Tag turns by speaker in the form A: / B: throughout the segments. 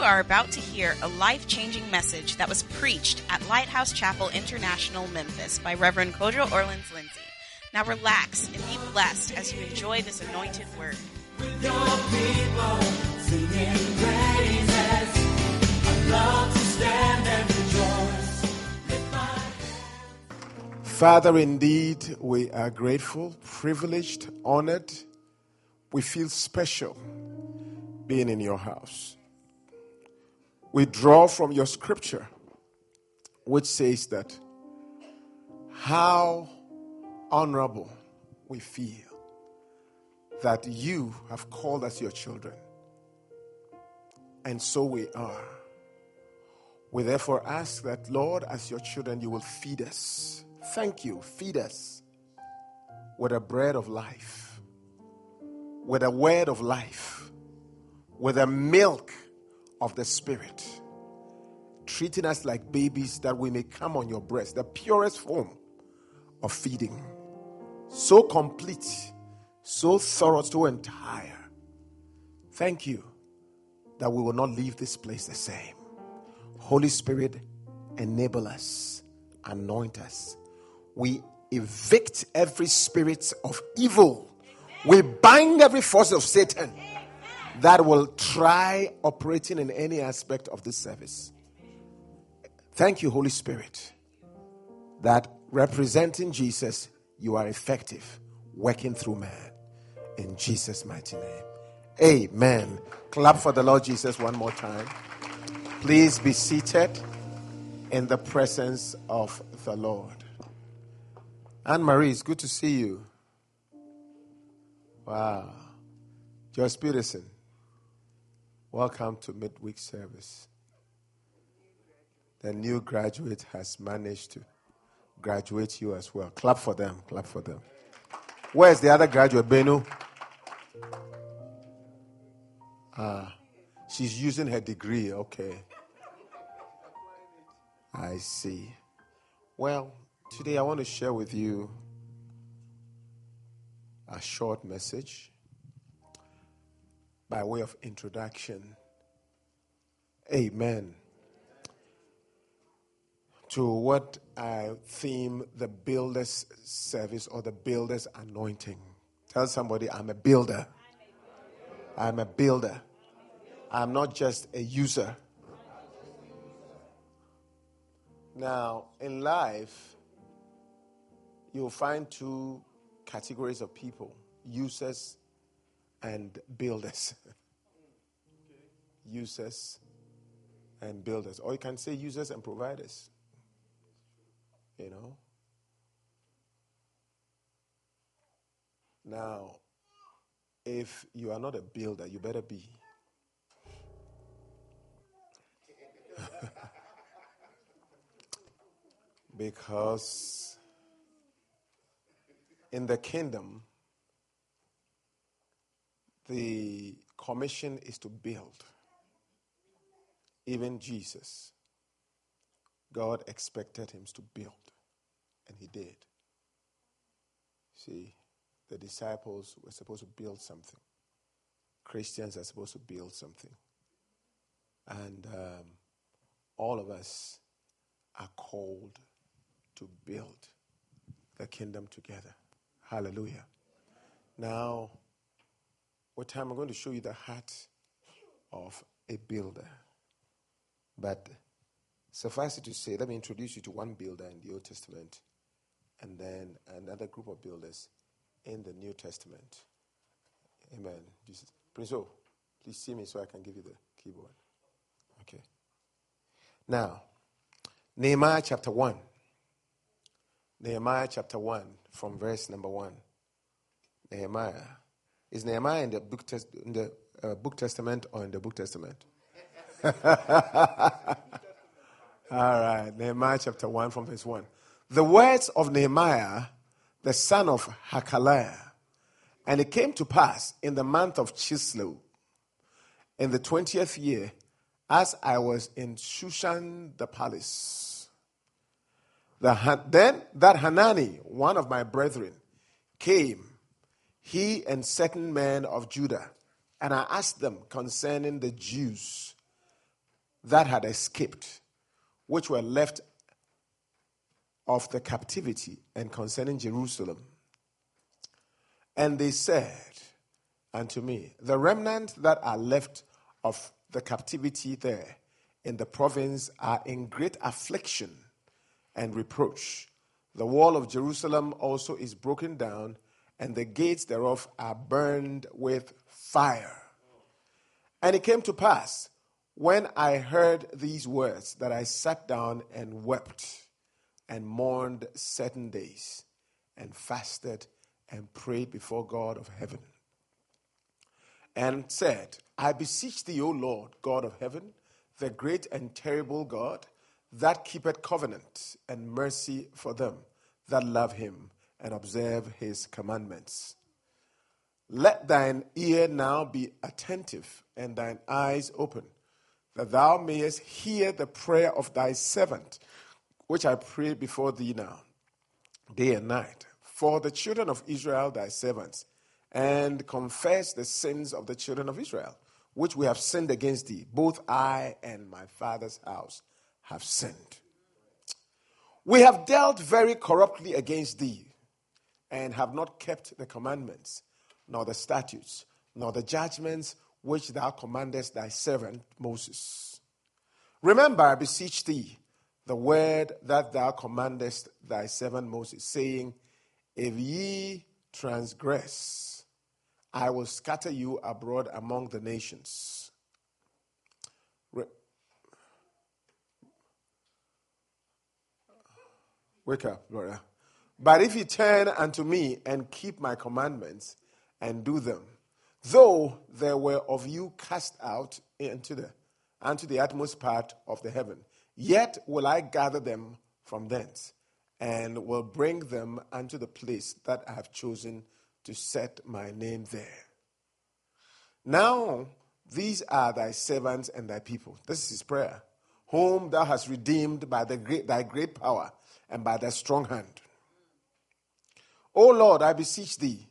A: are about to hear a life-changing message that was preached at Lighthouse Chapel International, Memphis by Reverend Kojo Orleans Lindsay. Now relax and be blessed as you enjoy this anointed word.
B: With your people singing praises, I love to stand and rejoice. Lift my hands.
C: Father, indeed, we are grateful, privileged, honored. We feel special being in your house. We draw from your scripture, which says that how honorable we feel that you have called us your children. And so we are. We therefore ask that, Lord, as your children, you will feed us. Thank you. Feed us with the bread of life, with the word of life, with the milk of the Spirit, treating us like babies that we may come on your breast, the purest form of feeding. So complete, so thorough, so entire. Thank you that we will not leave this place the same. Holy Spirit, enable us, anoint us. We evict every spirit of evil. We bind every force of Satan that will try operating in any aspect of this service. Thank you, Holy Spirit, that representing Jesus, you are effective, working through man. In Jesus' mighty name. Amen. Clap for the Lord Jesus one more time. Please be seated in the presence of the Lord. Anne-Marie, it's good to see you. Wow. Joyce Peterson, welcome to midweek service. The new graduate has managed to graduate you as well. Clap for them. Clap for them. Where's the other graduate, Benu? She's using her degree. Okay. I see. Well, today I want to share with you a short message by way of introduction. Amen. To what I theme the builder's service or the builder's anointing. Tell somebody, I'm a builder. I'm a builder. I'm not just a user. Now, in life, you'll find two categories of people: users and builders. Users and builders. Or you can say users and providers. You know? Now, if you are not a builder, you better be. Because in the kingdom, the commission is to build. Even Jesus, God expected him to build, and he did. See, the disciples were supposed to build something. Christians are supposed to build something. And all of us are called to build the kingdom together. Hallelujah. Now, with time, I'm going to show you the heart of a builder. But suffice it to say, let me introduce you to one builder in the Old Testament and then another group of builders in the New Testament. Amen. Jesus. Prince O, please see me so I can give you the keyboard. Okay. Now, Nehemiah chapter 1. Nehemiah chapter 1 from verse number 1. Nehemiah. Is Nehemiah in the book testament or in the book testament? All right. Nehemiah chapter 1 from verse 1. The words of Nehemiah, the son of Hakaliah. And it came to pass in the month of Chislev, in the 20th year, as I was in Shushan the palace. Then that Hanani, one of my brethren, came, he and certain men of Judah, and I asked them concerning the Jews that had escaped, which were left of the captivity, and concerning Jerusalem. And they said unto me, the remnant that are left of the captivity there in the province are in great affliction and reproach. The wall of Jerusalem also is broken down, and the gates thereof are burned with fire. And it came to pass, when I heard these words, that I sat down and wept and mourned certain days, and fasted and prayed before God of heaven, and said, I beseech thee, O Lord, God of heaven, the great and terrible God, that keepeth covenant and mercy for them that love him and observe his commandments. Let thine ear now be attentive and thine eyes open, that thou mayest hear the prayer of thy servant, which I pray before thee now, day and night, for the children of Israel thy servants, and confess the sins of the children of Israel, which we have sinned against thee. Both I and my father's house have sinned. We have dealt very corruptly against thee, and have not kept the commandments, nor the statutes, nor the judgments which thou commandest thy servant Moses. Remember, I beseech thee, the word that thou commandest thy servant Moses, saying, if ye transgress, I will scatter you abroad among the nations. Wake up, brother. But if ye turn unto me and keep my commandments and do them, though there were of you cast out unto the utmost part of the heaven, yet will I gather them from thence, and will bring them unto the place that I have chosen to set my name there. Now these are thy servants and thy people. This is his prayer, whom thou hast redeemed by thy great power and by thy strong hand. O Lord, I beseech thee,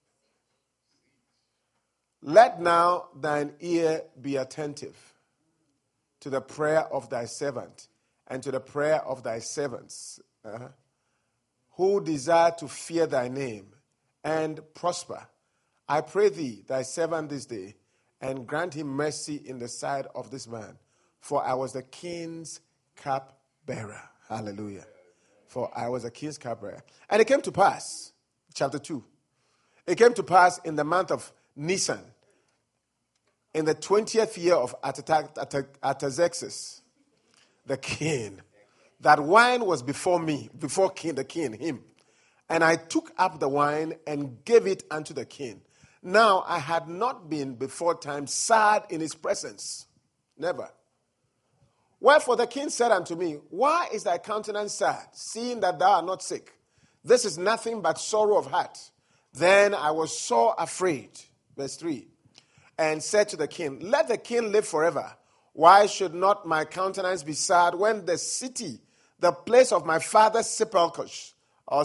C: let now thine ear be attentive to the prayer of thy servant and to the prayer of thy servants, who desire to fear thy name and prosper. I pray thee, thy servant this day, and grant him mercy in the sight of this man. For I was the king's cupbearer. Hallelujah. For I was a king's cupbearer. And it came to pass, chapter 2, it came to pass in the month of Nisan, in the 20th year of Artaxerxes, the king, that wine was before me, before the king, him. And I took up the wine and gave it unto the king. Now I had not been before time sad in his presence. Never. Wherefore the king said unto me, why is thy countenance sad, seeing that thou art not sick? This is nothing but sorrow of heart. Then I was so afraid. Verse 3. And said to the king, let the king live forever. Why should not my countenance be sad when the city, the place of my father's sepulchres,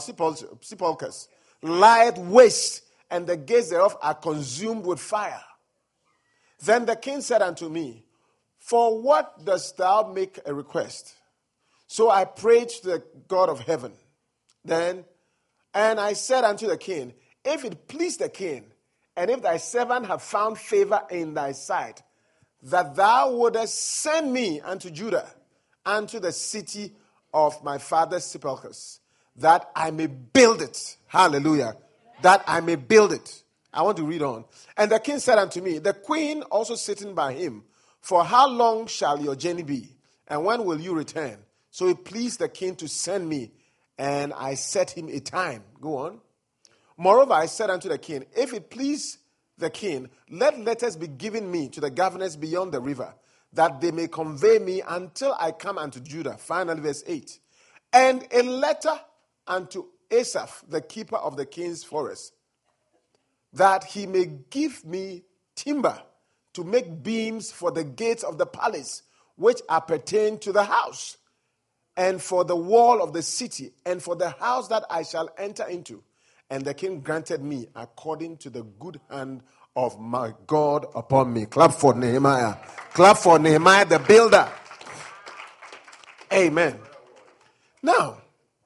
C: lieth waste, and the gates thereof are consumed with fire? Then the king said unto me, for what dost thou make a request? So I prayed to the God of heaven. And I said unto the king, if it please the king, and if thy servant have found favor in thy sight, that thou wouldest send me unto Judah, unto the city of my father's sepulchres, that I may build it. Hallelujah. That I may build it. I want to read on. And the king said unto me, the queen also sitting by him, for how long shall your journey be? And when will you return? So it pleased the king to send me, and I set him a time. Go on. Moreover, I said unto the king, if it please the king, let letters be given me to the governors beyond the river, that they may convey me until I come unto Judah. Finally, verse 8. And a letter unto Asaph, the keeper of the king's forest, that he may give me timber to make beams for the gates of the palace, which appertain to the house, and for the wall of the city, and for the house that I shall enter into. And the king granted me according to the good hand of my God upon me. Clap for Nehemiah. Clap for Nehemiah the builder. Amen. Now,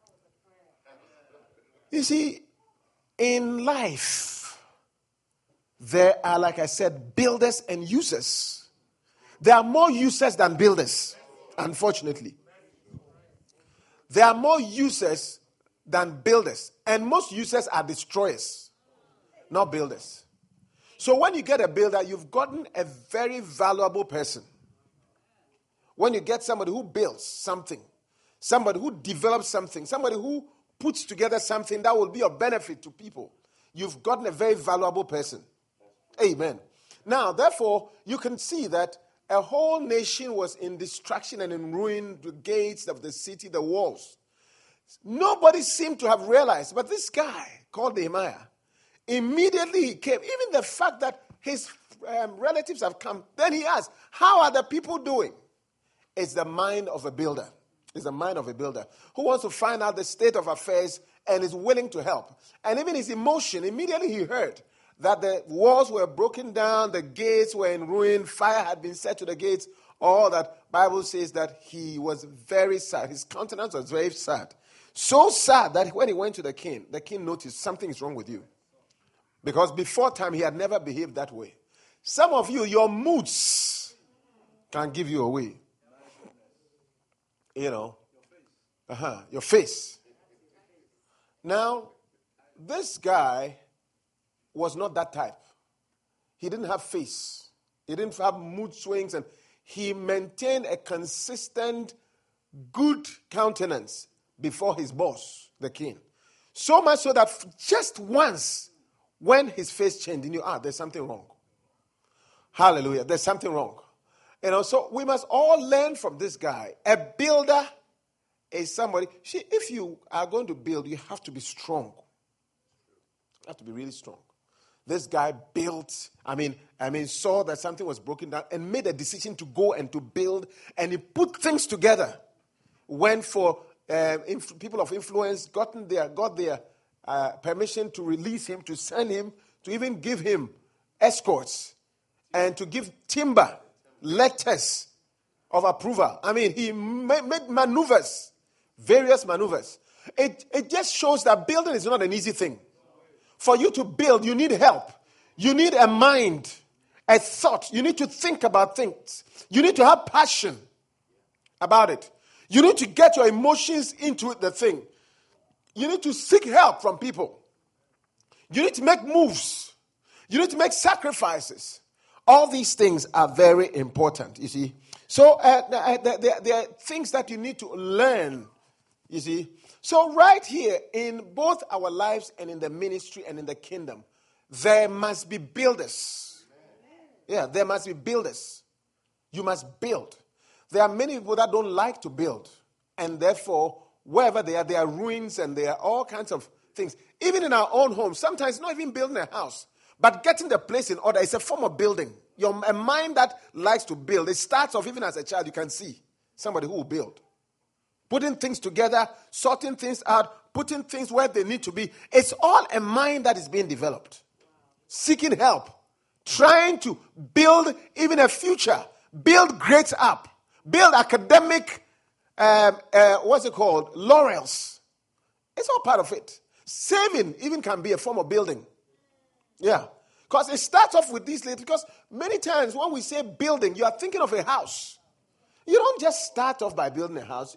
C: you see, in life, there are, like I said, builders and users. There are more users than builders, unfortunately. There are more users than builders. And most users are destroyers, not builders. So when you get a builder, you've gotten a very valuable person. When you get somebody who builds something, somebody who develops something, somebody who puts together something that will be of benefit to people, you've gotten a very valuable person. Amen. Now, therefore, you can see that a whole nation was in destruction and in ruin, the gates of the city, the walls. Nobody seemed to have realized, but this guy called Nehemiah, immediately he came. Even the fact that his relatives have come, then he asked, how are the people doing? It's the mind of a builder. It's the mind of a builder who wants to find out the state of affairs and is willing to help. And even his emotion, immediately he heard that the walls were broken down, the gates were in ruin, fire had been set to the gates. All that Bible says that he was very sad. His countenance was very sad. So sad that when he went to the king noticed something is wrong with you. Because before time, he had never behaved that way. Some of you, your moods can give you away. You know, your face. Now, this guy was not that type. He didn't have face. He didn't have mood swings, and he maintained a consistent, good countenance before his boss, the king. So much so that just once, when his face changed, he knew, there's something wrong. Hallelujah, there's something wrong. So we must all learn from this guy. A builder is somebody. See, if you are going to build, you have to be strong. You have to be really strong. This guy built, saw that something was broken down and made a decision to go and to build, and he put things together. Went for people of influence, got their permission to release him, to send him, to even give him escorts, and to give timber, letters of approval. He made maneuvers, various maneuvers. It just shows that building is not an easy thing. For you to build, you need help. You need a mind, a thought. You need to think about things. You need to have passion about it. You need to get your emotions into the thing. You need to seek help from people. You need to make moves. You need to make sacrifices. All these things are very important, you see. So there are things that you need to learn, you see. So right here, in both our lives and in the ministry and in the kingdom, there must be builders. Yeah, there must be builders. You must build. There are many people that don't like to build. And therefore, wherever they are ruins and there are all kinds of things. Even in our own homes, sometimes not even building a house, but getting the place in order is a form of building. A mind that likes to build, it starts off even as a child, you can see somebody who will build. Putting things together, sorting things out, putting things where they need to be. It's all a mind that is being developed. Seeking help. Trying to build even a future. Build grades up. Build academic, laurels. It's all part of it. Saving even can be a form of building. Yeah. Because it starts off with these little, because many times when we say building, you are thinking of a house. You don't just start off by building a house.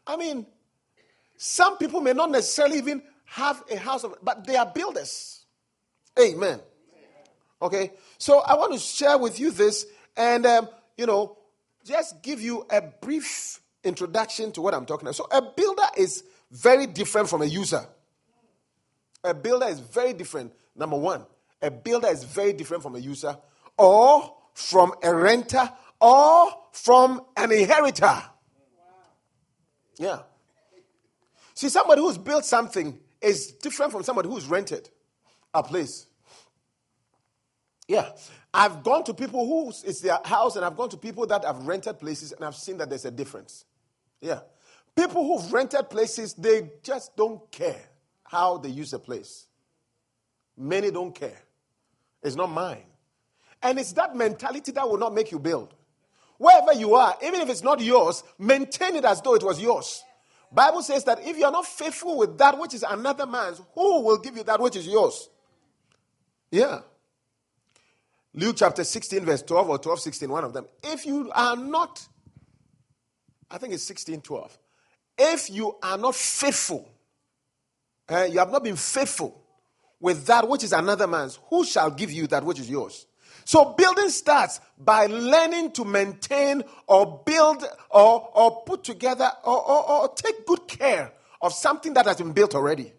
C: Some people may not necessarily even have a house, but they are builders. Amen. Okay, so I want to share with you this and, just give you a brief introduction to what I'm talking about. So a builder is very different from a user. A builder is very different. Number one, a builder is very different from a user or from a renter or from an inheritor. Yeah. See, somebody who's built something is different from somebody who's rented a place. Yeah. I've gone to people who it's their house, and I've gone to people that have rented places, and I've seen that there's a difference. Yeah. People who've rented places, they just don't care how they use the place. Many don't care. It's not mine. And it's that mentality that will not make you build. Wherever you are, even if it's not yours, maintain it as though it was yours. Bible says that if you are not faithful with that which is another man's, who will give you that which is yours? Yeah. Luke chapter 16 verse 12 or 12:16, one of them. If you are not, I think it's 16:12. If you are not faithful, you have not been faithful with that which is another man's, who shall give you that which is yours? So building starts by learning to maintain or build or put together or take good care of something that has been built already.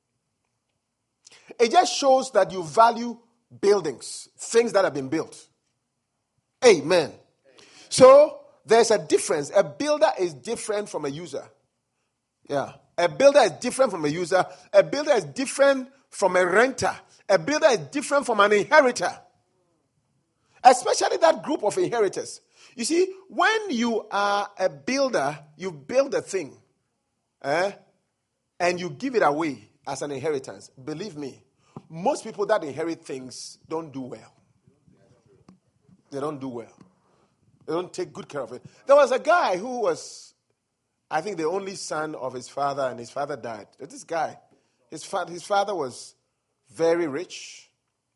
C: It just shows that you value buildings, things that have been built. Amen. So there's a difference. A builder is different from a user. Yeah. A builder is different from a user. A builder is different from a renter. A builder is different from an inheritor. Especially that group of inheritors. You see, when you are a builder, you build a thing, and you give it away as an inheritance. Believe me, most people that inherit things don't do well. They don't do well. They don't take good care of it. There was a guy who was, I think, the only son of his father, and his father died. This guy, his father was very rich,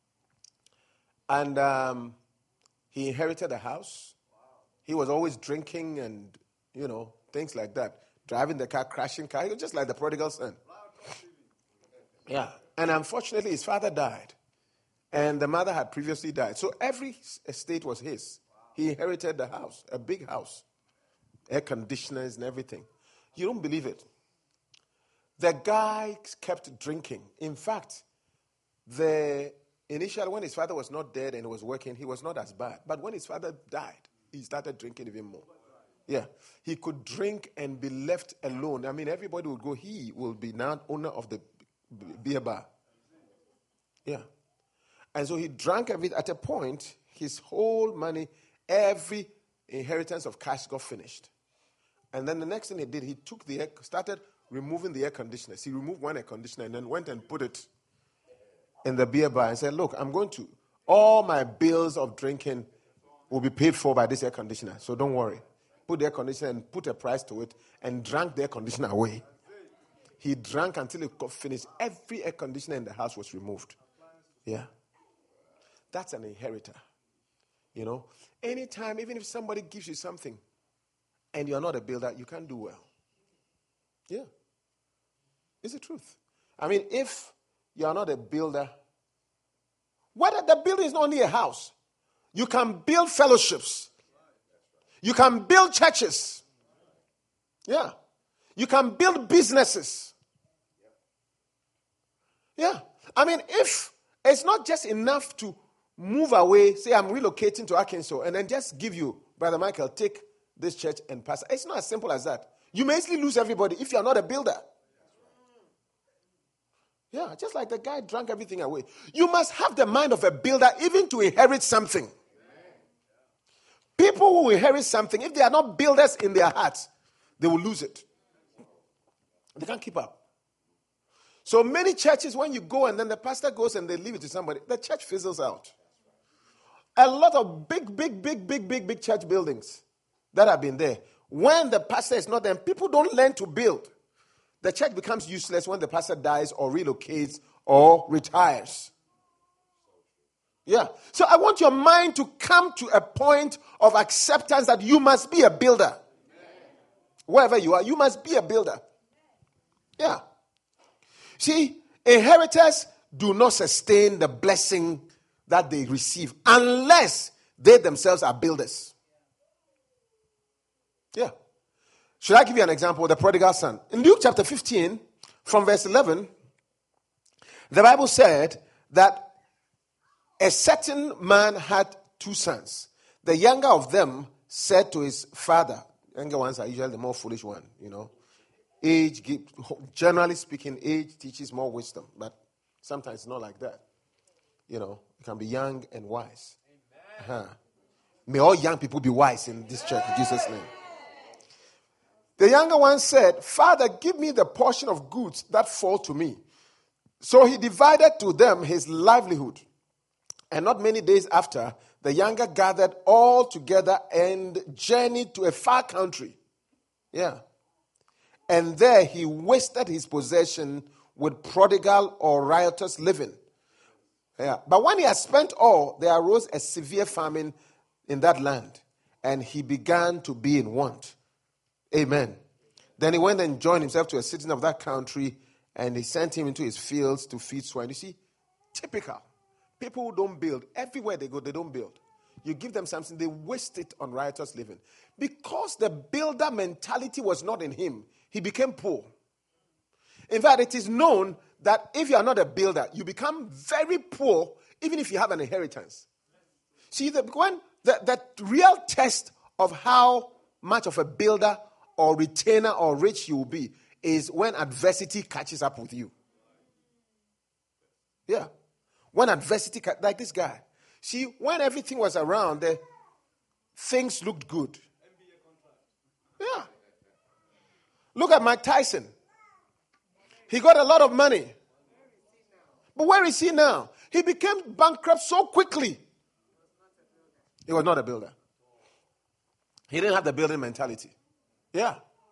C: and he inherited a house. He was always drinking and, things like that. Driving the car, crashing car. He was just like the prodigal son. Yeah. And unfortunately, his father died. And the mother had previously died. So every estate was his. He inherited the house, a big house. Air conditioners and everything. You don't believe it. The guy kept drinking. In fact, initially, when his father was not dead and he was working, he was not as bad. But when his father died, he started drinking even more. Yeah. He could drink and be left alone. I mean, everybody would go, he will be now owner of the beer bar. Yeah. And so he drank everything. At a point, his whole money, every inheritance of cash got finished. And then the next thing he did, he took started removing the air conditioners. He removed one air conditioner and then went and put it in the beer bar and said, look, all my bills of drinking will be paid for by this air conditioner. So don't worry. Put the air conditioner and put a price to it and drank the air conditioner away. He drank until it got finished. Every air conditioner in the house was removed. Yeah. That's an inheritor. Anytime, even if somebody gives you something and you're not a builder, you can't do well. Yeah. It's the truth. I mean, if you are not a builder, whether the building is not only a house, you can build fellowships. You can build churches. Yeah. You can build businesses. Yeah. I mean, if it's not just enough to move away, say I'm relocating to Arkansas, and then just give you, Brother Michael, take this church and pastor. It's not as simple as that. You may easily lose everybody if you're not a builder. Yeah, just like the guy drank everything away. You must have the mind of a builder even to inherit something. People who inherit something, if they are not builders in their hearts, they will lose it. They can't keep up. So many churches, when you go and then the pastor goes and they leave it to somebody, the church fizzles out. A lot of big church buildings that have been there. When the pastor is not there, people don't learn to build. The church becomes useless when the pastor dies or relocates or retires. Yeah. So I want your mind to come to a point of acceptance that you must be a builder. Wherever you are, you must be a builder. Yeah. See, inheritors do not sustain the blessing that they receive unless they themselves are builders. Yeah. Should I give you an example of the prodigal son? In Luke chapter 15, from verse 11, the Bible said that a certain man had two sons. The younger of them said to his father, younger ones are usually the more foolish one, Generally speaking, age teaches more wisdom, but sometimes it's not like that. You can be young and wise. May all young people be wise in this church, in Jesus' name. The younger one said, Father, give me the portion of goods that fall to me. So he divided to them his livelihood. And not many days after, the younger gathered all together and journeyed to a far country. Yeah. And there he wasted his possession with prodigal or riotous living. Yeah. But when he had spent all, there arose a severe famine in that land, and he began to be in want. Amen. Then he went and joined himself to a citizen of that country, and he sent him into his fields to feed swine. You see, typical. People who don't build, everywhere they go, they don't build. You give them something, they waste it on riotous living. Because the builder mentality was not in him, he became poor. In fact, it is known that if you are not a builder, you become very poor even if you have an inheritance. See, the real test of how much of a builder or retainer or rich you will be is when adversity catches up with you. Yeah. When adversity, like this guy. See, when everything was around, things looked good. Yeah. Look at Mike Tyson. He got a lot of money. But where is he now? He became bankrupt so quickly. He was not a builder. He didn't have the building mentality. Yeah.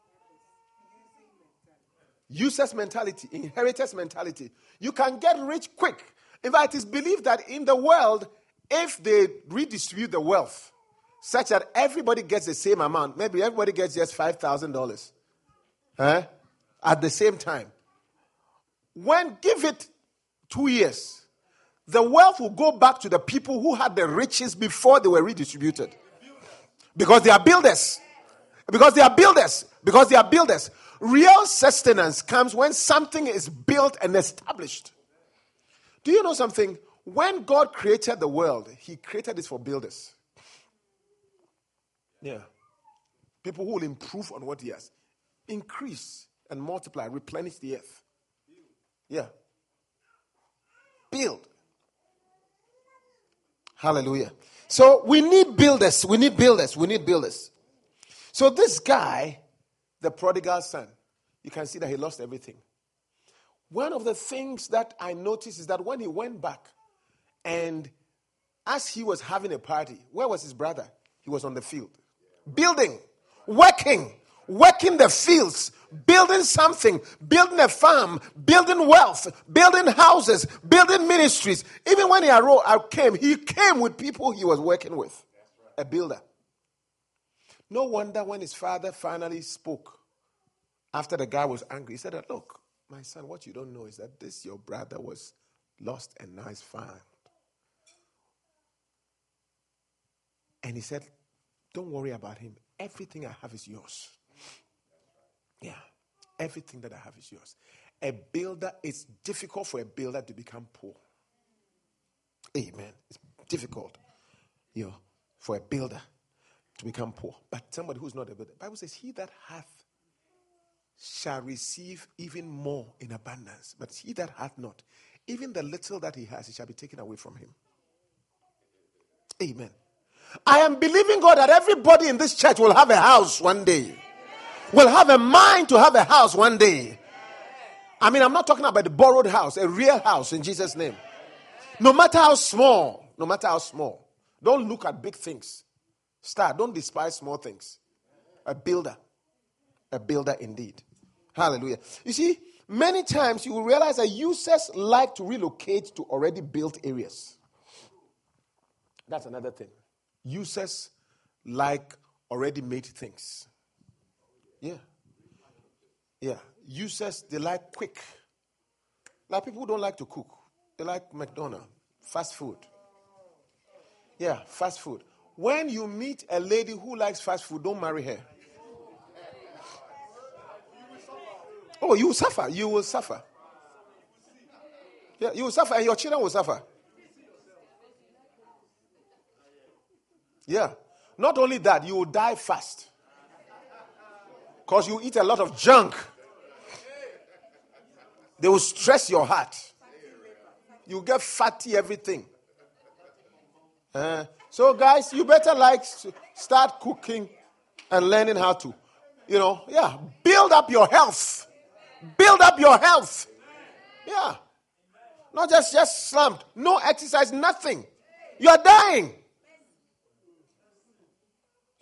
C: Useless mentality, inheritance mentality. You can get rich quick. In fact, it is believed that in the world, if they redistribute the wealth such that everybody gets the same amount, maybe everybody gets just $5,000 at the same time. When give it 2 years, the wealth will go back to the people who had the riches before they were redistributed. Because they are builders. Because they are builders. Because they are builders. Real sustenance comes when something is built and established. Do you know something? When God created the world, he created it for builders. Yeah. People who will improve on what he has. Increase and multiply, replenish the earth. Yeah. Build. Hallelujah. So we need builders. We need builders. We need builders. So this guy, the prodigal son, you can see that he lost everything. One of the things that I noticed is that when he went back and as he was having a party, where was his brother? He was on the field. Building, working the fields, building something, building a farm, building wealth, building houses, building ministries. Even when he came with people he was working with. A builder. No wonder when his father finally spoke, after the guy was angry, he said, look, my son, what you don't know is that this your brother was lost and now is found. And he said, don't worry about him. Everything I have is yours. Yeah. Everything that I have is yours. A builder, it's difficult for a builder to become poor. Amen. It's difficult, for a builder to become poor. But somebody who's not a builder, the Bible says, he that hath shall receive even more in abundance. But he that hath not, even the little that he has, it shall be taken away from him. Amen. I am believing God that everybody in this church will have a house one day. Will have a mind to have a house one day. I mean, I'm not talking about the borrowed house, a real house in Jesus' name. No matter how small, don't look at big things. Don't despise small things. A builder indeed. Hallelujah. You see, many times you will realize that users like to relocate to already built areas. That's another thing. Users like already made things. Yeah. Users, they like quick. Like people who don't like to cook. They like McDonald's, fast food. Yeah, fast food. When you meet a lady who likes fast food, don't marry her. Oh, you will suffer. You will suffer. Yeah, you will suffer and your children will suffer. Yeah. Not only that, you will die fast. Because you eat a lot of junk. They will stress your heart. You get fatty, everything. So guys, you better start cooking and learning how to, build up your health. Build up your health. Yeah. Not just slumped. No exercise, nothing. You are dying.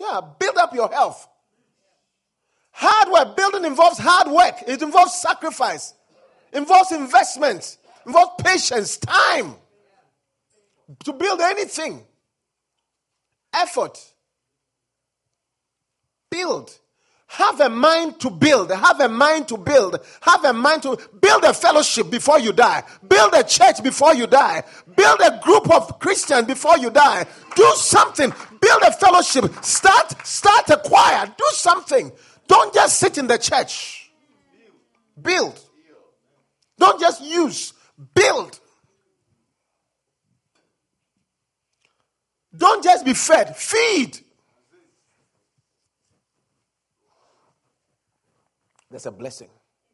C: Yeah, build up your health. Hard work. Building involves hard work. It involves sacrifice. Involves investment. Involves patience, time. To build anything. Effort. Build. Have a mind to build. Have a mind to build. Have a mind to build a fellowship before you die. Build a church before you die. Build a group of Christians before you die. Do something. Build a fellowship. Start a choir. Do something. Don't just sit in the church. Build. Don't just use. Build. Don't just be fed. Feed. That's a blessing.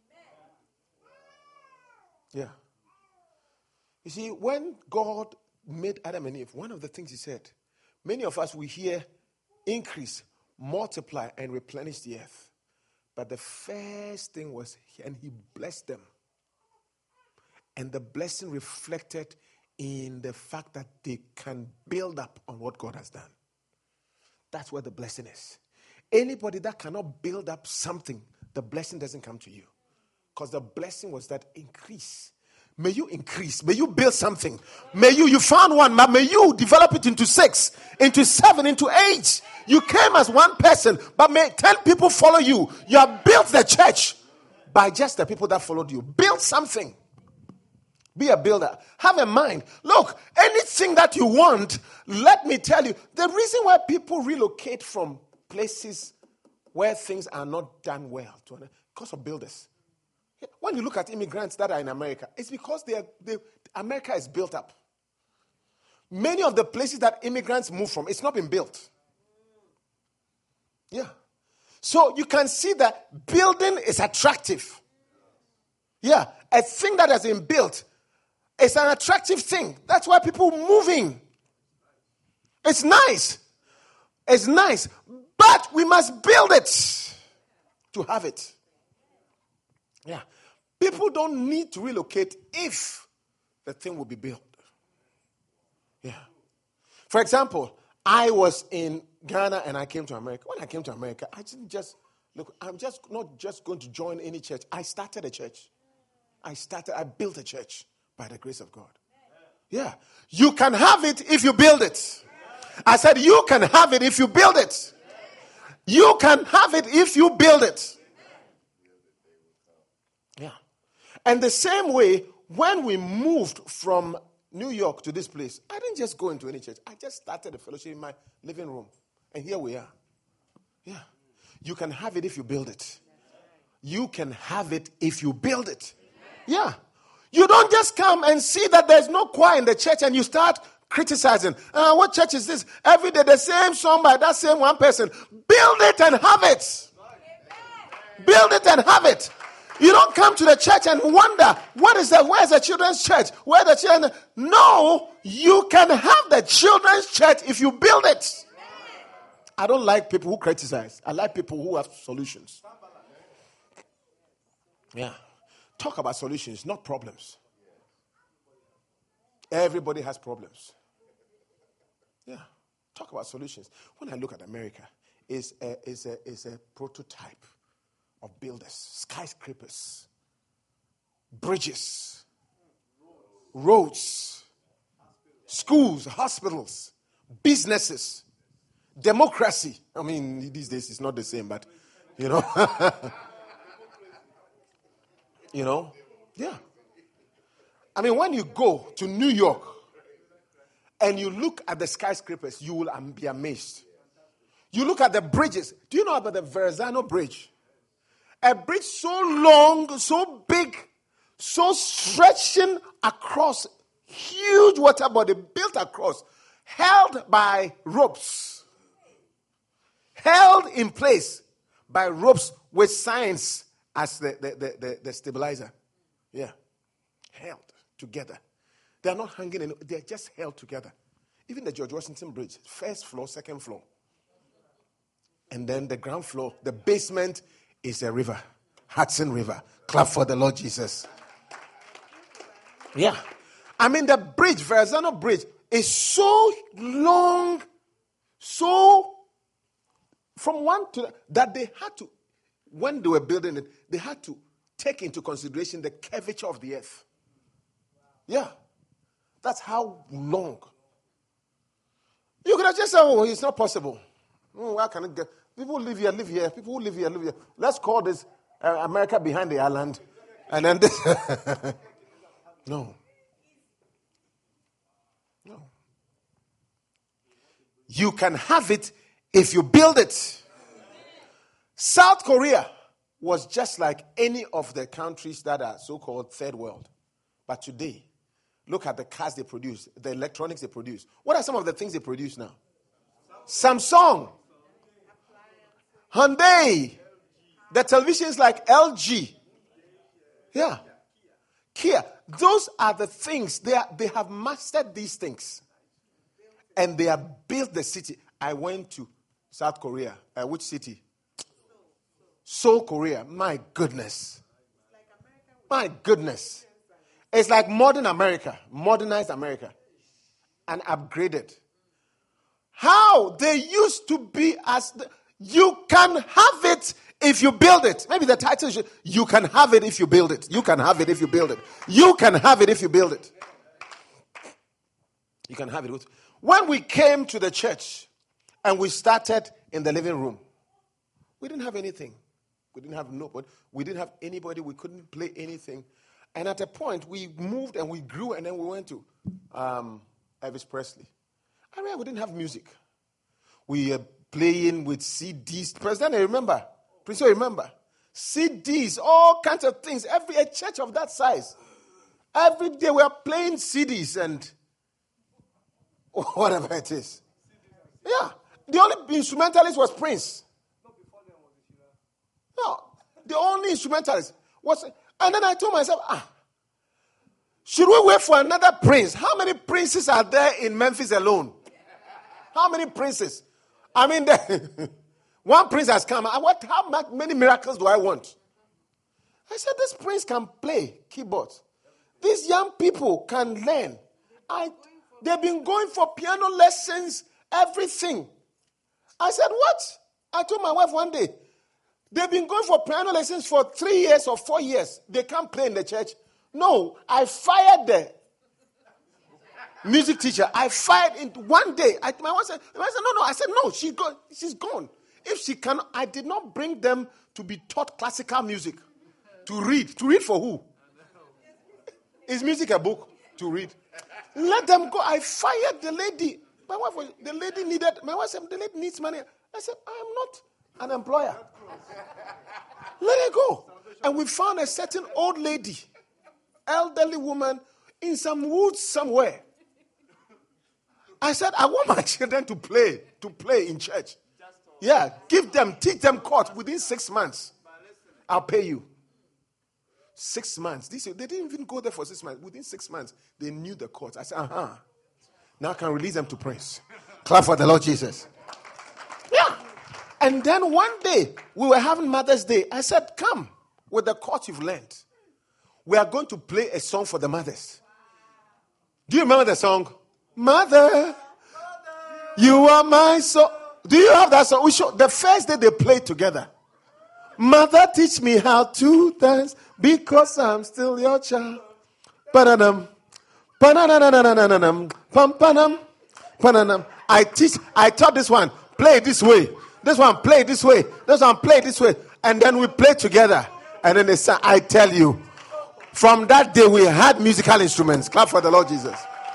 C: Yeah. You see, when God made Adam and Eve, one of the things he said, many of us, we hear increase, multiply, and replenish the earth. But the first thing was, and he blessed them. And the blessing reflected in the fact that they can build up on what God has done. That's where the blessing is. Anybody that cannot build up something, the blessing doesn't come to you. Because the blessing was that increase. May you increase. May you build something. May you found one, but may you develop it into 6, into 7, into 8. You came as one person, but may 10 people follow you. You have built the church by just the people that followed you. Build something. Be a builder. Have a mind. Look, anything that you want, let me tell you, the reason why people relocate from places where things are not done well, because of builders. When you look at immigrants that are in America, it's because America is built up. Many of the places that immigrants move from, it's not been built. Yeah. So you can see that building is attractive. Yeah. A thing that has been built is an attractive thing. That's why people moving. It's nice. It's nice. But we must build it to have it. Yeah. People don't need to relocate if the thing will be built. Yeah. For example, I was in Ghana and I came to America. When I came to America, I didn't just look, I'm just not just going to join any church. I started a church. I built a church by the grace of God. Yeah. You can have it if you build it. I said you can have it if you build it. You can have it if you build it. Yeah. And the same way, when we moved from New York to this place, I didn't just go into any church. I just started a fellowship in my living room. And here we are. Yeah. You can have it if you build it. You can have it if you build it. Yeah. You don't just come and see that there's no choir in the church and you start criticizing. What church is this? Every day the same song by that same one person. Build it and have it. Build it and have it. You don't come to the church and wonder, where's the children's church? Where the children? No, you can have the children's church if you build it. I don't like people who criticize. I like people who have solutions. Yeah. Talk about solutions, not problems. Everybody has problems. Yeah. Talk about solutions. When I look at America, it's a prototype of builders, skyscrapers, bridges, roads, schools, hospitals, businesses, democracy. I mean, these days it's not the same, but, you know. You know? Yeah. I mean, when you go to New York and you look at the skyscrapers, you will be amazed. You look at the bridges. Do you know about the Verrazano Bridge? A bridge so long, so big, so stretching across, huge water body built across, held by ropes. Held in place by ropes with signs as the stabilizer. Yeah. Held together. They are not hanging in, they are just held together. Even the George Washington Bridge, first floor, second floor. And then the ground floor, the basement is a river. Hudson River. Clap for the Lord Jesus. Yeah. I mean, the bridge, Verrazano Bridge, is so long, so From one to that they had to, when they were building it, they had to take into consideration the curvature of the earth. Yeah. That's how long. You could have just said, oh, it's not possible. Why can it get? People who live here, live here. People who live here, live here. Let's call this America behind the island. And then this. No. No. You can have it if you build it. South Korea was just like any of the countries that are so-called third world. But today, look at the cars they produce, the electronics they produce. What are some of the things they produce now? Samsung, Hyundai, the televisions like LG. Yeah. Kia. Those are the things. They have mastered these things. And they have built the city. I went to South Korea. Which city? Seoul, Korea. My goodness. My goodness. It's like modern America, modernized America, and upgraded. How they used to be you can have it if you build it. Maybe the title is, you can have it if you build it. You can have it if you build it. You can have it if you build it. You can have it. When we came to the church and we started in the living room, we didn't have anything. We didn't have nobody. We didn't have anybody. We couldn't play anything. And at a point, we moved and we grew, and then we went to Elvis Presley. I mean, we didn't have music. We were playing with CDs. President, I remember. Prince, you remember? CDs, all kinds of things. A church of that size. Every day we are playing CDs and whatever it is. Yeah. The only instrumentalist was Prince. No, the only instrumentalist was... And then I told myself, should we wait for another prince? How many princes are there in Memphis alone? How many princes? I mean, one prince has come. How many miracles do I want? I said, this prince can play keyboard. These young people can learn. They've been going for piano lessons, everything. I said, what? I told my wife one day, they've been going for piano lessons for 3 years or 4 years. They can't play in the church. No, I fired the music teacher. I fired in one day. My wife said, no. I said, no, she's gone. If she can, I did not bring them to be taught classical music. To read. To read for who? Is music a book to read? Let them go. I fired the lady. My wife said, the lady needs money. I said, I am not an employer. Let her go. And we found a certain old lady, elderly woman, in some woods somewhere. I said, I want my children to play in church. Yeah, teach them chords within 6 months. I'll pay you. 6 months. They didn't even go there for 6 months. Within 6 months, they knew the chords. I said, now I can release them to praise. Clap for the Lord Jesus. Yeah. And then one day, we were having Mother's Day. I said, come with the chords you've learned. We are going to play a song for the mothers. Do you remember the song? Mother, you are my soul. Do you have that song? The first day they played together. Mother, teach me how to dance because I'm still your child. Ba-da-dum, ba-da-da-da-da-da-da-dum, pam-pa-dum, pa-da-dum. I taught this one, play it this way. This one, play it this way. This one, play it this way. And then we play together. And then they sang. I tell you, from that day we had musical instruments. Clap for the Lord Jesus.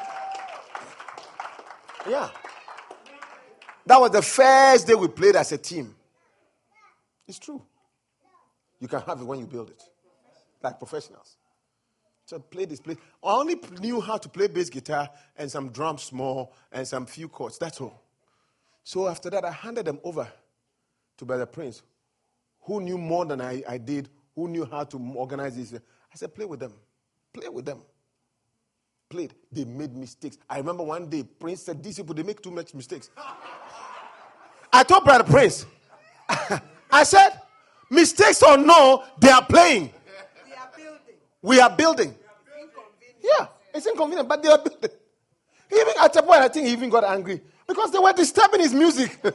C: Yeah. That was the first day we played as a team. It's true. You can have it when you build it. Like professionals. So play this, play. I only knew how to play bass guitar and some drums small and some few chords. That's all. So after that, I handed them over to Brother Prince, who knew more than I did, who knew how to organize this. I said, play with them. Play with them. Played. They made mistakes. I remember one day, Prince said, these people, they make too much mistakes. I told Brother Prince, I said, mistakes or no, they are playing. We are building. Yeah, it's inconvenient, but they are building. Even at a point, I think he even got angry because they were disturbing his music.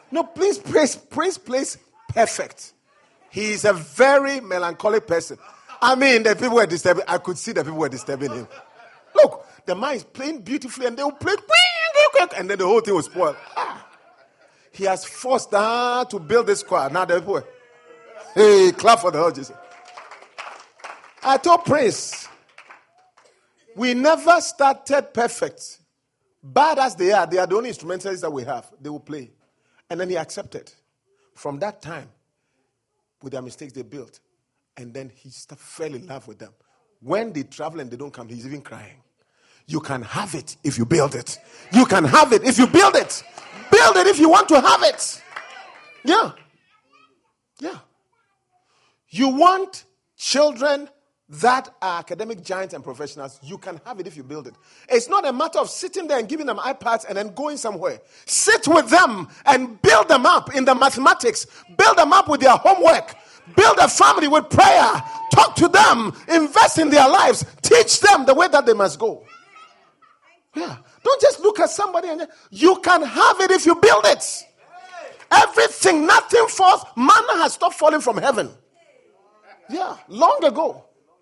C: No, please Prince plays perfect. He is a very melancholic person. I mean, the people were disturbing. I could see the people were disturbing him. Look, the man is playing beautifully, and they will play, and then the whole thing was spoiled. He has forced to build this choir. Now the people, hey, clap for the Lord Jesus. I told Prince, we never started perfect. Bad as they are the only instrumentalists that we have. They will play. And then he accepted. From that time, with their mistakes they built. And then he fell in love with them. When they travel and they don't come, he's even crying. You can have it if you build it. You can have it if you build it. Build it if you want to have it. Yeah. Yeah. You want children that are academic giants and professionals, you can have it if you build it. It's not a matter of sitting there and giving them iPads and then going somewhere. Sit with them and build them up in the mathematics. Build them up with their homework. Build a family with prayer. Talk to them. Invest in their lives. Teach them the way that they must go. Yeah. Don't just look at somebody and you can have it if you build it. Everything, nothing falls. Manna has stopped falling from heaven. Yeah, long ago.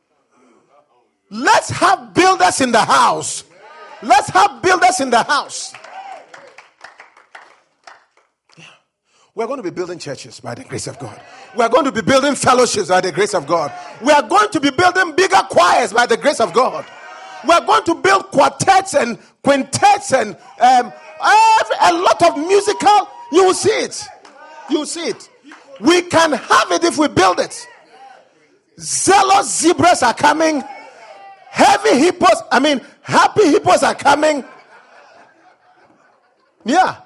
C: Let's have builders in the house. Let's have builders in the house. Yeah. We're going to be building churches by the grace of God. We're going to be building fellowships by the grace of God. We are going to be building bigger choirs by the grace of God. We're going to build quartets and quintets and a lot of musical. You will see it. You will see it. We can have it if we build it. Zealous zebras are coming. Happy hippos are coming. Yeah.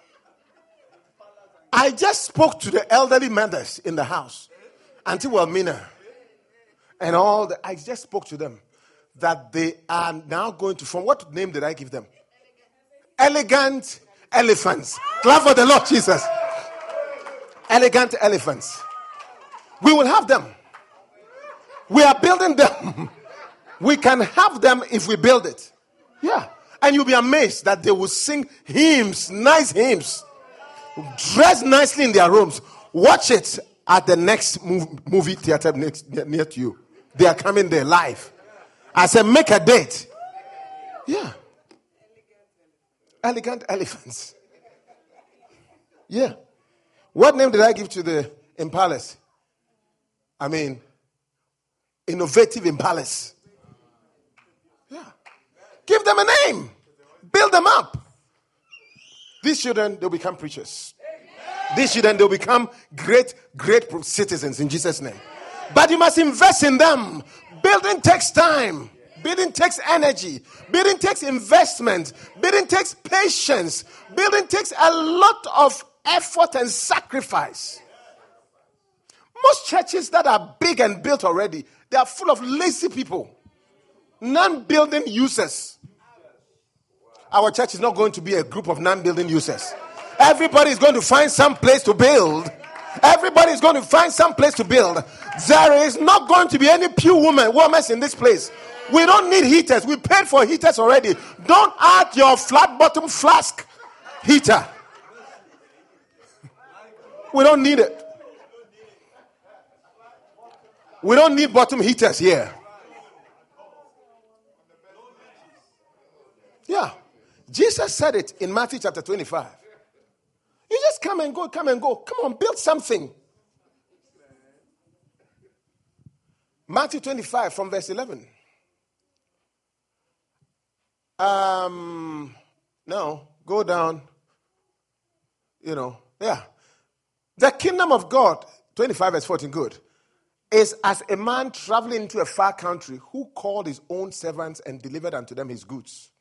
C: I just spoke to the elderly mothers in the house. Auntie Wilmina. And I just spoke to them. That they are now going to, from what name did I give them? Elegant elephants. Clap for the Lord Jesus. Elegant elephants. We will have them. We are building them. We can have them if we build it. Yeah. And you'll be amazed that they will sing hymns, nice hymns. Dress nicely in their rooms. Watch it at the next movie theater near to you. They are coming there live. I said, make a date. Yeah. Elegant elephants. Yeah. What name did I give to the impalas? Innovative impalas. Yeah. Give them a name. Build them up. These children, they'll become preachers. These children, they'll become great citizens in Jesus' name. But you must invest in them. Building takes time. Building takes energy. Building takes investment. Building takes patience. Building takes a lot of effort and sacrifice. Most churches that are big and built already, they are full of lazy people. Non-building users. Our church is not going to be a group of non-building users. Everybody is going to find some place to build. Everybody is going to find some place to build. There is not going to be any pew warmers in this place. We don't need heaters. We paid for heaters already. Don't add your flat bottom flask heater. We don't need it. We don't need bottom heaters here. Yeah. Jesus said it in Matthew chapter 25. You just come and go. Come on, build something. Matthew 25 from verse 11. No, go down. Yeah. The kingdom of God, 25 verse 14, good, is as a man traveling into a far country who called his own servants and delivered unto them his goods.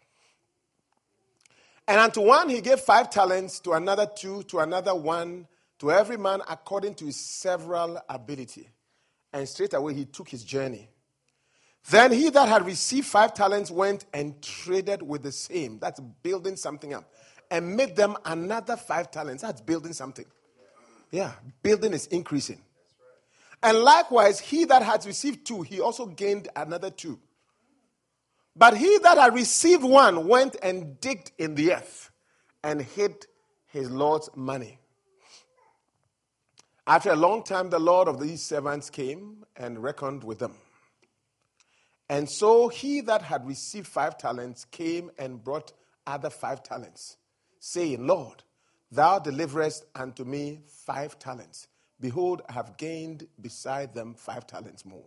C: And unto one he gave 5 talents, to another 2, to another 1, to every man according to his several ability. And straightway he took his journey. Then he that had received 5 talents went and traded with the same. That's building something up. And made them another 5 talents. That's building something. Yeah, building is increasing. And likewise, he that had received 2, he also gained another 2. But he that had received 1 went and digged in the earth and hid his Lord's money. After a long time, the Lord of these servants came and reckoned with them. And so he that had received 5 talents came and brought other 5 talents, saying, Lord, thou deliverest unto me 5 talents. Behold, I have gained beside them 5 talents more.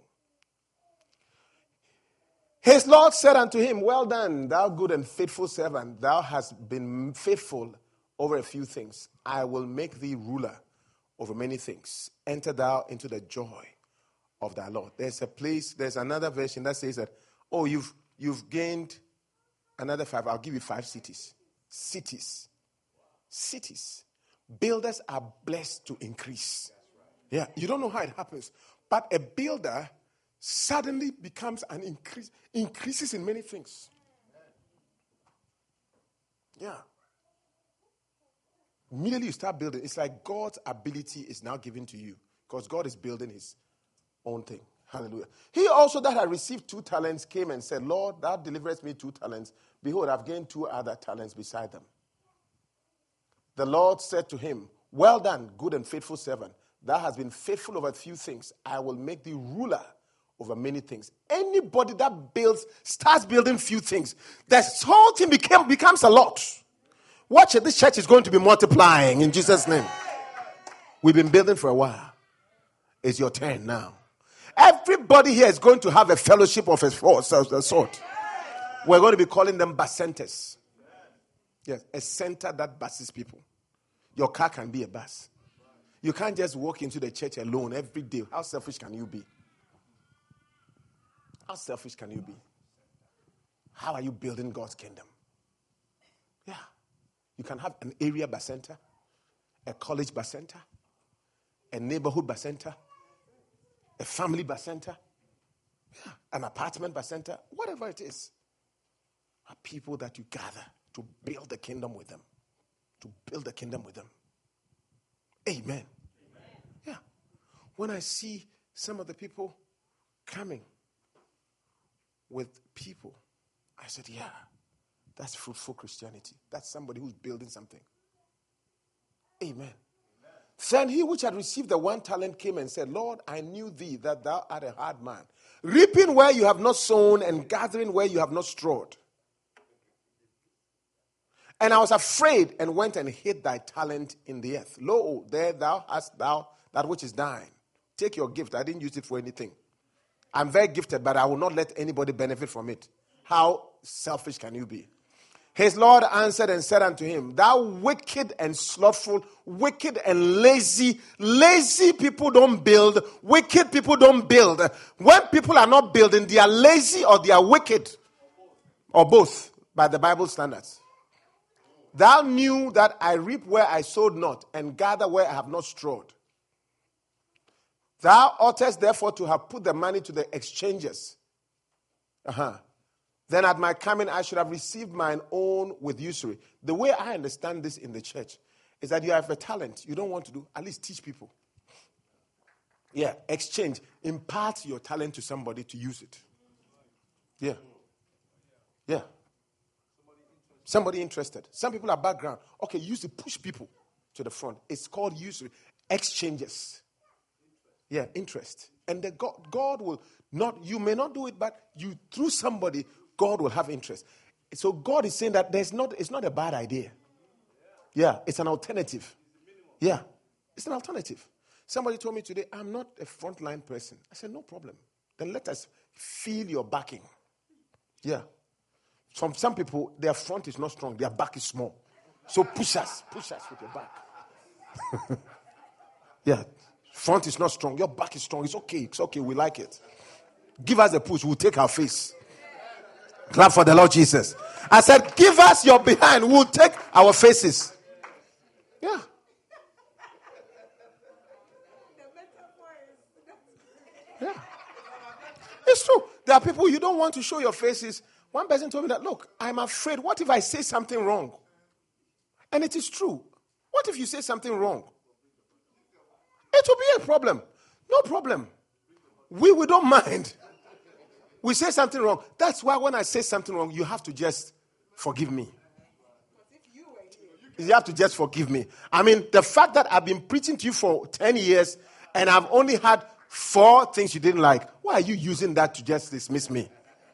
C: His Lord said unto him, Well done, thou good and faithful servant. Thou hast been faithful over a few things. I will make thee ruler over many things. Enter thou into the joy of thy Lord. There's another version that says that, oh, you've gained another 5. I'll give you 5 cities. Cities. Builders are blessed to increase. Yeah, you don't know how it happens. But a builder suddenly becomes increases in many things. Yeah. Immediately you start building, it's like God's ability is now given to you because God is building his own thing. Hallelujah. He also that had received 2 talents came and said, Lord, thou deliverest me 2 talents. Behold, I've gained 2 other talents beside them. The Lord said to him, Well done, good and faithful servant. Thou hast been faithful over a few things. I will make thee ruler over many things. Anybody that starts building few things, the whole thing becomes a lot. Watch it. This church is going to be multiplying in Jesus' name. We've been building for a while. It's your turn now. Everybody here is going to have a fellowship of a sort. We're going to be calling them bus centers. Yes, a center that buses people. Your car can be a bus. You can't just walk into the church alone every day. How selfish can you be? How selfish can you be? How are you building God's kingdom? Yeah. You can have an area bus center, a college bus center, a neighborhood bus center, a family bus center, yeah, an apartment bus center, whatever it is. Are people that you gather to build the kingdom with them. To build the kingdom with them. Amen. Yeah. When I see some of the people coming with people, I said, yeah, that's fruitful Christianity. That's somebody who's building something. Amen. Then he which had received the 1 talent came and said, Lord, I knew thee that thou art a hard man, reaping where you have not sown and gathering where you have not strawed. And I was afraid and went and hid thy talent in the earth. Lo, there thou hast thou that which is thine. Take your gift. I didn't use it for anything. I'm very gifted, but I will not let anybody benefit from it. How selfish can you be? His Lord answered and said unto him, Thou wicked and slothful, wicked and lazy. Lazy people don't build. Wicked people don't build. When people are not building, they are lazy or they are wicked. Or both, by the Bible standards. Thou knew that I reap where I sowed not, and gather where I have not strawed. Thou oughtest therefore to have put the money to the exchangers. Then at my coming I should have received mine own with usury. The way I understand this in the church is that you have a talent you don't want to do, at least teach people. Yeah, exchange. Impart your talent to somebody to use it. Yeah. Yeah. Somebody interested. Some people are background. Okay, use to push people to the front. It's called usury. Exchanges. Yeah, interest. And God will not, you may not do it, but you through somebody, God will have interest. So God is saying that it's not a bad idea. Yeah, it's an alternative. Yeah, it's an alternative. Somebody told me today, I'm not a frontline person. I said, no problem. Then let us feel your backing. Yeah. Some people, their front is not strong, their back is small. So push us with your back. Yeah. Front is not strong, your back is strong. It's okay, we like it. Give us a push, we'll take our face. Clap for the Lord Jesus. I said, give us your behind, we'll take our faces. Yeah. Yeah. It's true. There are people you don't want to show your faces. One person told me that, look, I'm afraid, what if I say something wrong? And it is true. What if you say something wrong? It will be a problem. No problem. We don't mind. We say something wrong. That's why when I say something wrong, you have to just forgive me. You have to just forgive me. I mean, the fact that I've been preaching to you for 10 years and I've only had 4 things you didn't like, why are you using that to just dismiss me?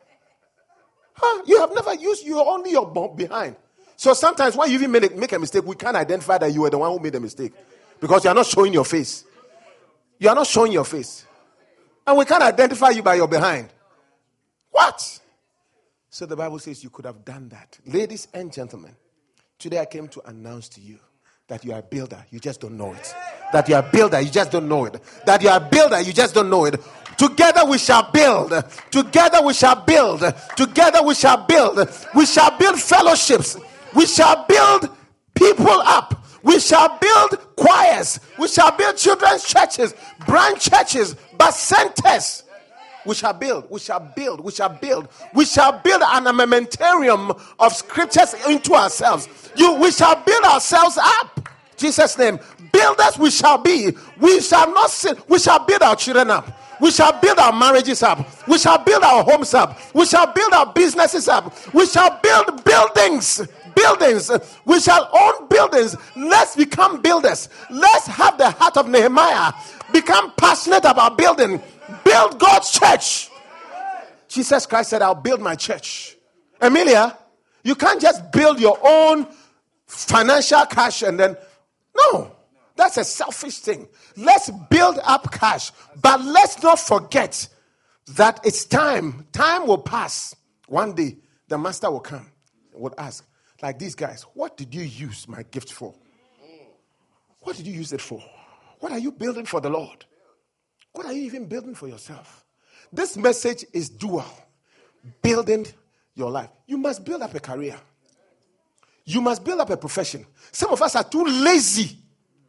C: Huh? You have never used, you're only your behind. So sometimes when you even make a mistake, we can't identify that you were the one who made the mistake. Because you are not showing your face. You are not showing your face. And we can't identify you by your behind. What? So the Bible says you could have done that. Ladies and gentlemen, today I came to announce to you that you are a builder. You just don't know it. That you are a builder. You just don't know it. That you are a builder. You just don't know it. Together we shall build. Together we shall build. Together we shall build. We shall build fellowships. We shall build people up. We shall build choirs. We shall build children's churches, branch churches, bus centers. We shall build. We shall build. We shall build. We shall build an armamentarium of scriptures into ourselves. We shall build ourselves up. Jesus' name. Builders we shall be. We shall not sit. We shall build our children up. We shall build our marriages up. We shall build our homes up. We shall build our businesses up. We shall build buildings. Buildings. We shall own buildings. Let's become builders. Let's have the heart of Nehemiah. Become passionate about building. Build God's church. Jesus Christ said, I'll build my church. Emilia, you can't just build your own financial cash and then, no. That's a selfish thing. Let's build up cash. But let's not forget that it's time. Time will pass. One day, the master will come and will ask, like these guys, what did you use my gift for? What did you use it for? What are you building for the Lord? What are you even building for yourself? This message is dual. Building your life. You must build up a career. You must build up a profession. Some of us are too lazy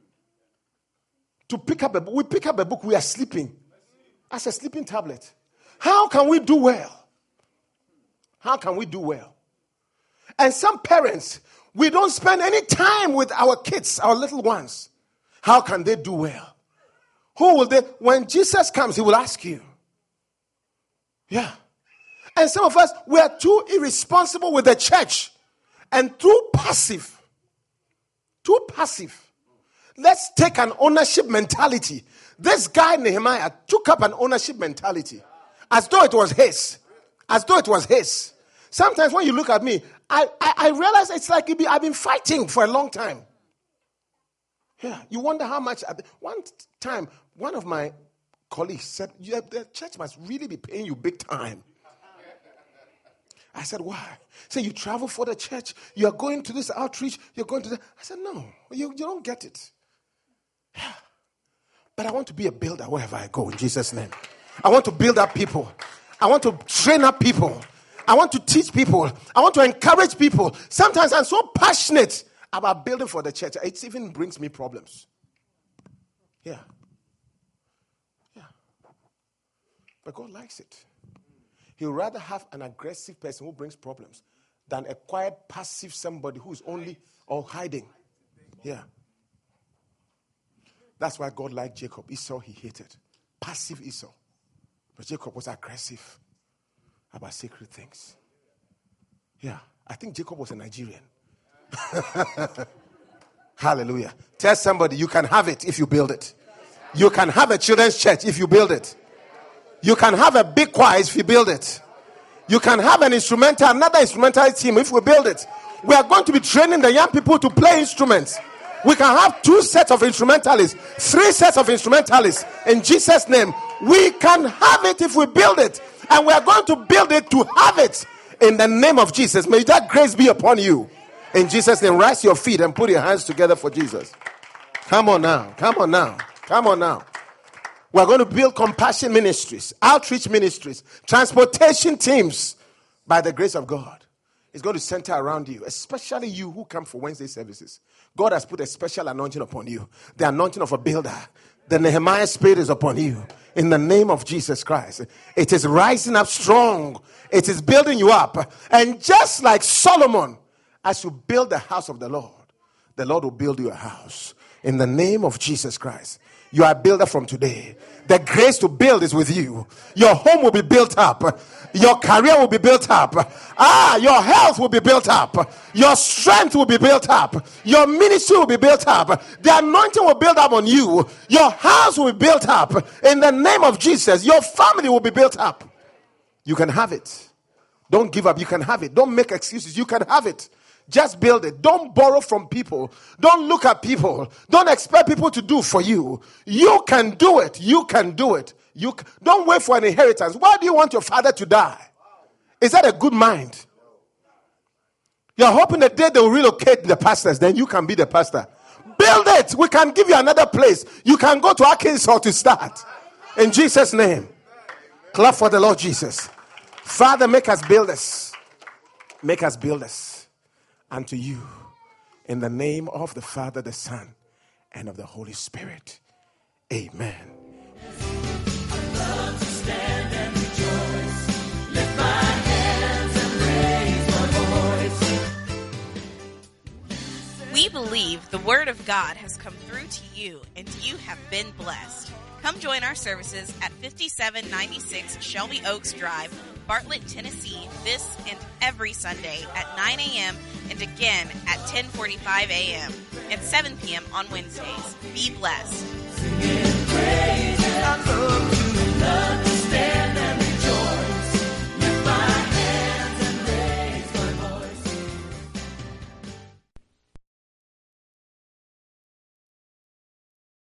C: to pick up a book. We pick up a book, we are sleeping. As a sleeping tablet. How can we do well? How can we do well? And some parents, we don't spend any time with our kids, our little ones. How can they do well? Who will they? When Jesus comes, he will ask you. Yeah. And some of us, we are too irresponsible with the church. And too passive. Too passive. Let's take an ownership mentality. This guy Nehemiah took up an ownership mentality. As though it was his. As though it was his. Sometimes when you look at me, I realize it's like I've been fighting for a long time. Yeah, you wonder how much. One time, one of my colleagues said, the church must really be paying you big time. I said, why? He said, you travel for the church. You are going to this outreach. You're going to that. I said, no, you don't get it. Yeah. But I want to be a builder wherever I go in Jesus' name. I want to build up people. I want to train up people. I want to teach people. I want to encourage people. Sometimes I'm so passionate about building for the church. It even brings me problems. Yeah. Yeah. But God likes it. He would rather have an aggressive person who brings problems than a quiet, passive somebody who's only or hiding. Yeah. That's why God liked Jacob. Esau, he hated. Passive Esau. But Jacob was aggressive about sacred things. Yeah. I think Jacob was a Nigerian. Hallelujah. Tell somebody you can have it if you build it. You can have a children's church if you build it. You can have a big choir if you build it. You can have another instrumental team if we build it. We are going to be training the young people to play instruments. We can have 2 sets of instrumentalists, 3 sets of instrumentalists. In Jesus' name, we can have it if we build it. And we are going to build it to have it. In the name of Jesus, may that grace be upon you. In Jesus' name, rise your feet and put your hands together for Jesus. Come on now. Come on now. Come on now. We're going to build compassion ministries, outreach ministries, transportation teams by the grace of God. It's going to center around you, especially you who come for Wednesday services. God has put a special anointing upon you, the anointing of a builder. The Nehemiah spirit is upon you. In the name of Jesus Christ. It is rising up strong. It is building you up. And just like Solomon, as you build the house of the Lord will build you a house. In the name of Jesus Christ. You are a builder from today. The grace to build is with you. Your home will be built up. Your career will be built up. Your health will be built up. Your strength will be built up. Your ministry will be built up. The anointing will build up on you. Your house will be built up. In the name of Jesus, your family will be built up. You can have it. Don't give up. You can have it. Don't make excuses. You can have it. Just build it. Don't borrow from people. Don't look at people. Don't expect people to do for you. You can do it. You can do it. Don't wait for an inheritance. Why do you want your father to die? Is that a good mind? You're hoping the day they will relocate the pastors, then you can be the pastor. Build it. We can give you another place. You can go to Arkansas to start. In Jesus' name. Clap for the Lord Jesus. Father, make us builders. Make us builders. Unto you, in the name of the Father, the Son, and of the Holy Spirit. Amen.
B: I love to stand and rejoice, lift my hands and raise my voice.
A: We believe the Word of God has come through to you, and you have been blessed. Come join our services at 5796 Shelby Oaks Drive, Bartlett, Tennessee, this and every Sunday at 9 a.m. and again at 10:45 a.m. and 7 p.m. on Wednesdays. Be blessed.
B: Singing praises, I love to love